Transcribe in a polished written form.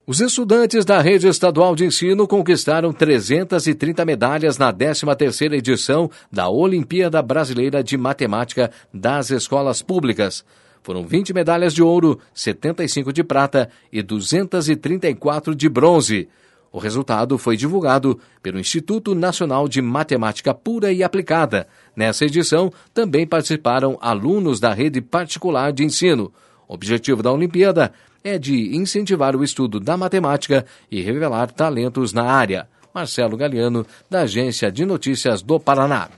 Os estudantes da rede estadual de ensino conquistaram 330 medalhas na 13ª edição da Olimpíada Brasileira de Matemática das Escolas Públicas. Foram 20 medalhas de ouro, 75 de prata e 234 de bronze. O resultado foi divulgado pelo Instituto Nacional de Matemática Pura e Aplicada. Nessa edição, também participaram alunos da rede particular de ensino. O objetivo da Olimpíada é de incentivar o estudo da matemática e revelar talentos na área. Marcelo Galiano, da Agência de Notícias do Paraná.